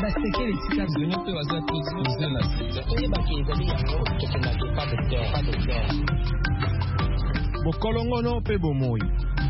basekele tika zone pe baza exposé na sida oyeba ke ezali yango tokendaki pas de terre bokolongono pe bomoi.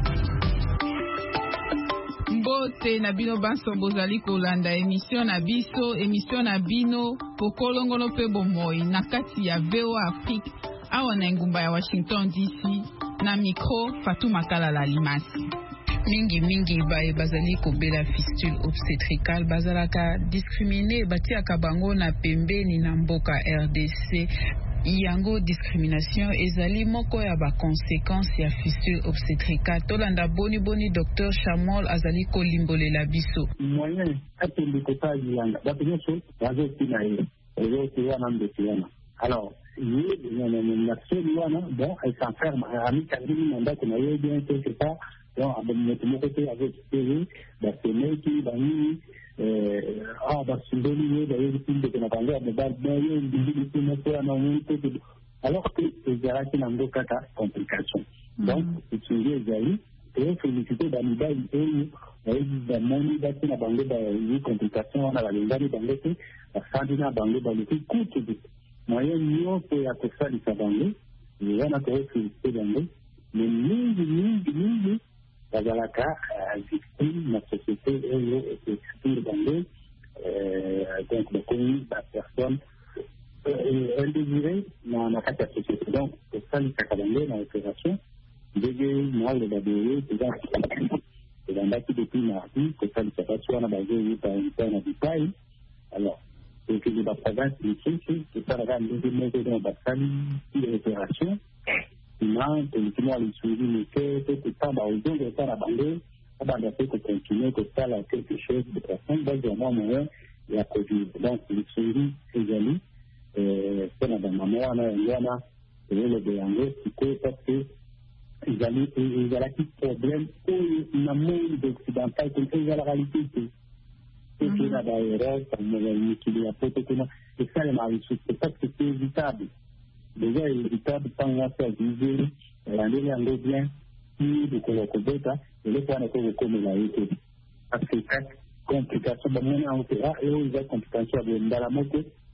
Mbote na bino banso bozali kolanda émission na bino bokolongono pe bomoi na kati ya VOA Afrique awa na ngumba ya Washington DC na micro Fatou Makalala Limasi. mingi baye bazali kobela fistule obstétricale bazalaka discriminé batiaka bango na pembeni na mboka RDC. Yango discrimination ezali moko ya ba conséquences ya fistule obstétricale. Tolanda boni Dr Chamol azali kolimbolela biso. Moyen atende kota yanga bapenyeso bazo tinaye ezo tiwana mbetiwana. Alors la seule wana bon elle s'enferme ami kandini mandat qu'on a eu bien quelque part donc à mon côté avec TV la qui bani basundeli d'ailleurs depuis que na banga de baye ndili kuna na mwito alors que ezalaki na mboka ka complication donc utiliser ezali et féliciter bamibali oyo bamoni bati na bango ba complication wana balengani bango te basandi na bango baleki kutu moyen nyonso ya kosalisa bango wana kofelicite bango mais mingi bazalaka victime na société oyo expire bango donc bakomi bapersonne indésirée na kati ya société donc kosalisaka bango na opération ndenge naoloba boye ezandaki depuis mardi kosalisa basi wana bazoyuta na bipai alors et que les provinces de Kinshasa, qui sont là, les mesures de Bassali, les opérations, politiquement, les suivis, les quais, tout le temps, aux gens de faire la bande, on va essayer de continuer, que ça, là, quelque chose de personne, donc, vraiment, moyen, il y a Covid. Donc, les suivis, les amis, c'est la maman, on a, le dérange, parce que, ils ont un petit problème, où il y a un monde occidental, comme c'est la réalité. Et là, d'ailleurs, et ça, c'est parce que c'est évitable. Déjà, évitable, quand on va faire viser, l'année en bien, puis de Kolokobeta, et les points de comme la été. Parce que chaque complication, on opéra, et on a complication dans la moto,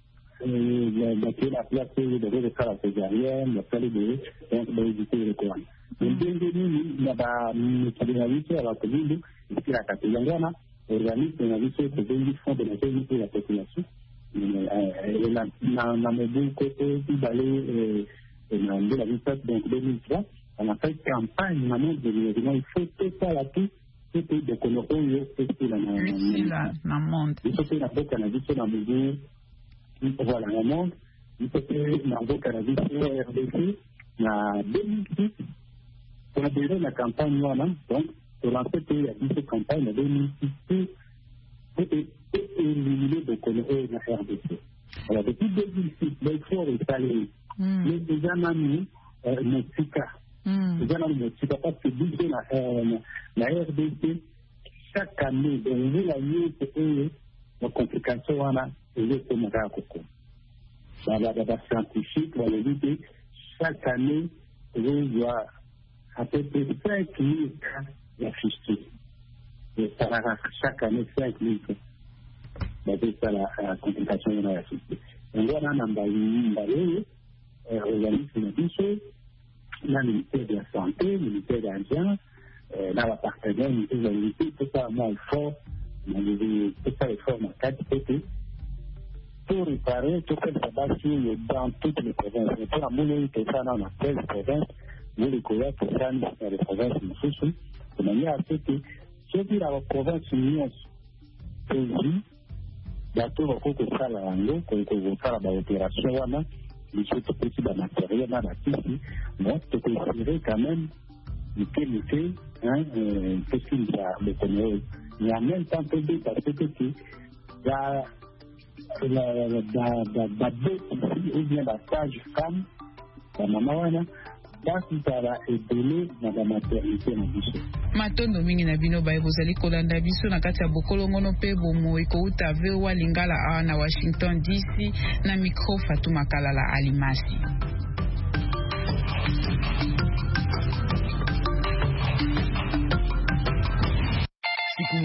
la place de faire la césarienne, la salle de éviter le coin. Mais bien il y a une solidarité à la commune, et puis la catégorie. Organisme na biso tozeli fond de la qualité de la population na mebu côté ibale na de la vita donc 2003 on a fait campagne na monde de l'événement il faut tout ça là tout c'était de connaître yo c'est la monde il faut que la boka na biso na mebu voilà la monde il faut que na boka na biso RDC na 2006 on a déjà la campagne wana donc pour lancer il y a 10 campagnes, il y a 2006 et éliminer de connaître la RDC. Alors, depuis 2006, l'effort est allé. Mais déjà, nous, Motika. Déjà, nous, Motika, parce que budget la RDC, chaque année, on veut la mieux que la complication, on a, et le Tomara Koko. La scientifique, on va dire chaque année, on doit à peu près 5 000 cas la fistule. Et ça va chaque année 5 000 cas. C'est ça la complication de la fistule. On doit en emballer, organisme de biche, le ministère de la Santé, le ministère de l'Indien, dans la partenaire, le ministère de la Unité, tout ça, moi, fort, tout ça est fort, ma qualité, pour réparer tout ce qui va sur dans toutes les provinces. Et pour la moulée, tout ça, dans la 13 provinces, vous les connaissez, tout ça, dans les provinces de Soussou, de manière à ce que, ceux qui dans la province union, aujourd'hui, bateau va que ça, la langue, que vous faire l'opération, voilà, les choses petits, la matériel, la tisse, donc, tu peux tirer quand même, le hein, qu'est-ce qu'il y a, le connaître. Mais en même temps, parce que, la ici, ou bien la sage femme, la maman, voilà, basi tala ebele na ba maternité na biso. Matondo mingi na bino baye bozali kolanda biso na kati ya bokolongono pe bomo ekouta VOA Lingala na Washington DC na micro Fatou Makalala Alimasi.